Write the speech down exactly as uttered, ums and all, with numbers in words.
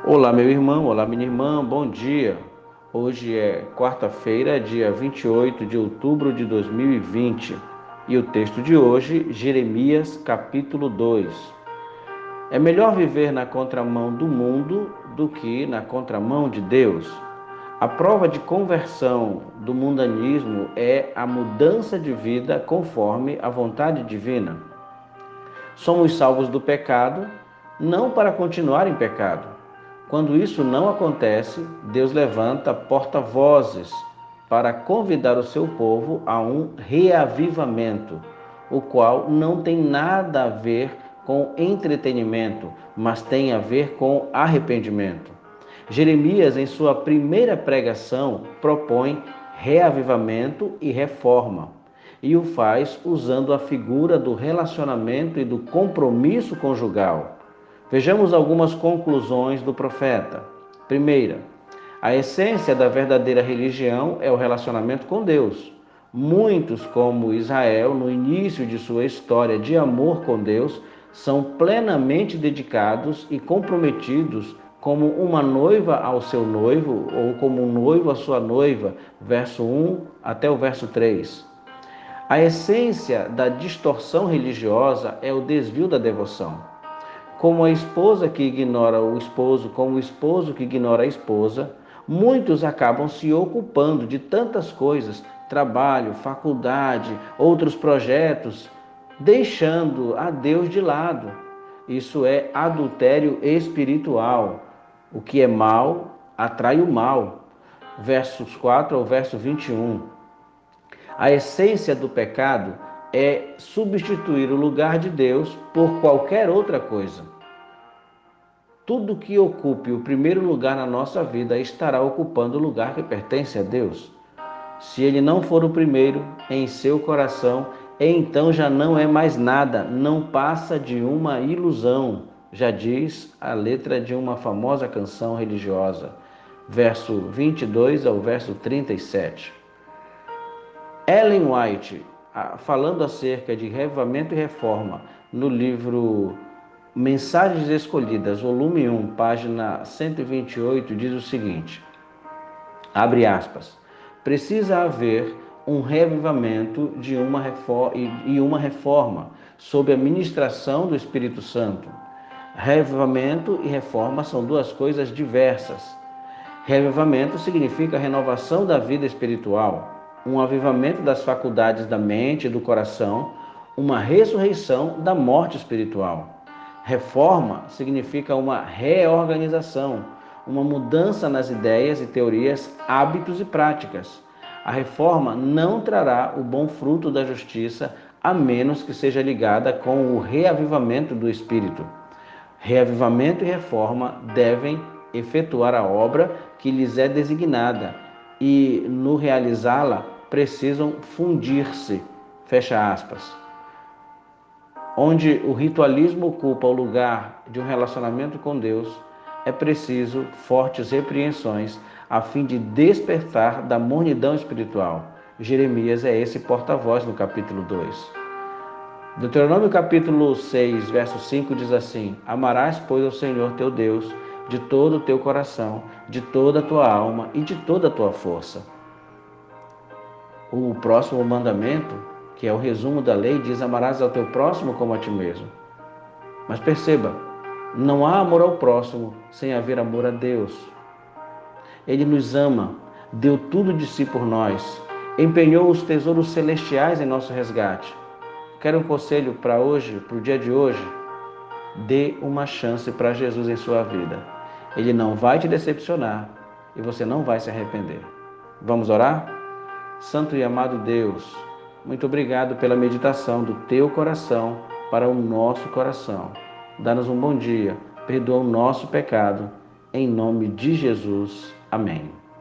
Olá, meu irmão, olá, minha irmã, bom dia. Hoje é quarta-feira, dia vinte e oito de outubro de dois mil e vinte, e o texto de hoje, Jeremias, capítulo dois. É melhor viver na contramão do mundo do que na contramão de Deus. A prova de conversão do mundanismo é a mudança de vida conforme a vontade divina. Somos salvos do pecado, não para continuar em pecado. Quando isso não acontece, Deus levanta porta-vozes para convidar o seu povo a um reavivamento, o qual não tem nada a ver com entretenimento, mas tem a ver com arrependimento. Jeremias, em sua primeira pregação, propõe reavivamento e reforma, e o faz usando a figura do relacionamento e do compromisso conjugal. Vejamos algumas conclusões do profeta. Primeira, a essência da verdadeira religião é o relacionamento com Deus. Muitos, como Israel, no início de sua história de amor com Deus, são plenamente dedicados e comprometidos como uma noiva ao seu noivo ou como um noivo à sua noiva, verso um até o verso três. A essência da distorção religiosa é o desvio da devoção. Como a esposa que ignora o esposo, como o esposo que ignora a esposa, muitos acabam se ocupando de tantas coisas, trabalho, faculdade, outros projetos, deixando a Deus de lado. Isso é adultério espiritual. O que é mal atrai o mal. Versos quatro ao verso vinte e um. A essência do pecado é substituir o lugar de Deus por qualquer outra coisa. Tudo que ocupe o primeiro lugar na nossa vida estará ocupando o lugar que pertence a Deus. Se ele não for o primeiro em seu coração, então já não é mais nada, não passa de uma ilusão, já diz a letra de uma famosa canção religiosa, verso vinte e dois ao verso trinta e sete. Ellen White, falando acerca de reavivamento e reforma, no livro Mensagens Escolhidas, volume um, página cento e vinte e oito, diz o seguinte, abre aspas, precisa haver um reavivamento de uma reforma, e uma reforma sob a ministração do Espírito Santo. Reavivamento e reforma são duas coisas diversas. Reavivamento significa renovação da vida espiritual, um avivamento das faculdades da mente e do coração, uma ressurreição da morte espiritual. Reforma significa uma reorganização, uma mudança nas ideias e teorias, hábitos e práticas. A reforma não trará o bom fruto da justiça, a menos que seja ligada com o reavivamento do Espírito. Reavivamento e reforma devem efetuar a obra que lhes é designada e, no realizá-la, precisam fundir-se, fecha aspas. Onde o ritualismo ocupa o lugar de um relacionamento com Deus, é preciso fortes repreensões a fim de despertar da mornidão espiritual. Jeremias é esse porta-voz no capítulo dois. Deuteronômio capítulo seis, verso cinco diz assim, amarás, pois, ao Senhor teu Deus de todo o teu coração, de toda a tua alma e de toda a tua força. O próximo mandamento, que é o resumo da lei, diz amarás ao teu próximo como a ti mesmo. Mas perceba, não há amor ao próximo sem haver amor a Deus. Ele nos ama, deu tudo de si por nós, empenhou os tesouros celestiais em nosso resgate. Quer um conselho para hoje, para o dia de hoje? Dê uma chance para Jesus em sua vida. Ele não vai te decepcionar e você não vai se arrepender. Vamos orar? Santo e amado Deus, muito obrigado pela meditação do teu coração para o nosso coração. Dá-nos um bom dia, perdoa o nosso pecado, em nome de Jesus. Amém.